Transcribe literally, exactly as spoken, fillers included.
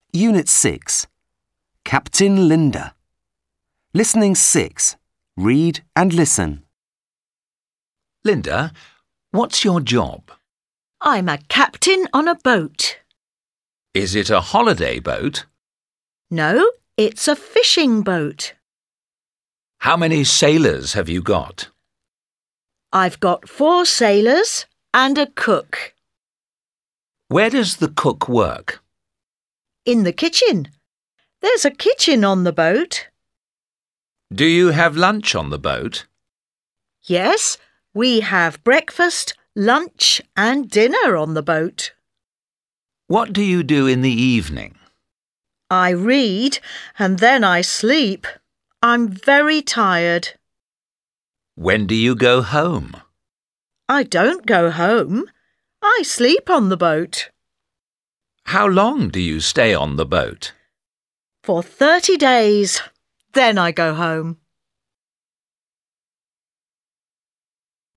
Unit six. Captain Linda. Listening six. Read and listen. Linda, what's your job? I'm a captain on a boat. Is it a holiday boat? No, it's a fishing boat. How many sailors have you got? I've got four sailors and a cook. Where does the cook work? In the kitchen. There's a kitchen on the boat. Do you have lunch on the boat? Yes, we have breakfast, lunch and dinner on the boat. What do you do in the evening? I read and then I sleep. I'm very tired. When do you go home? I don't go home. I sleep on the boat. How long do you stay on the boat? For thirty days. Then I go home.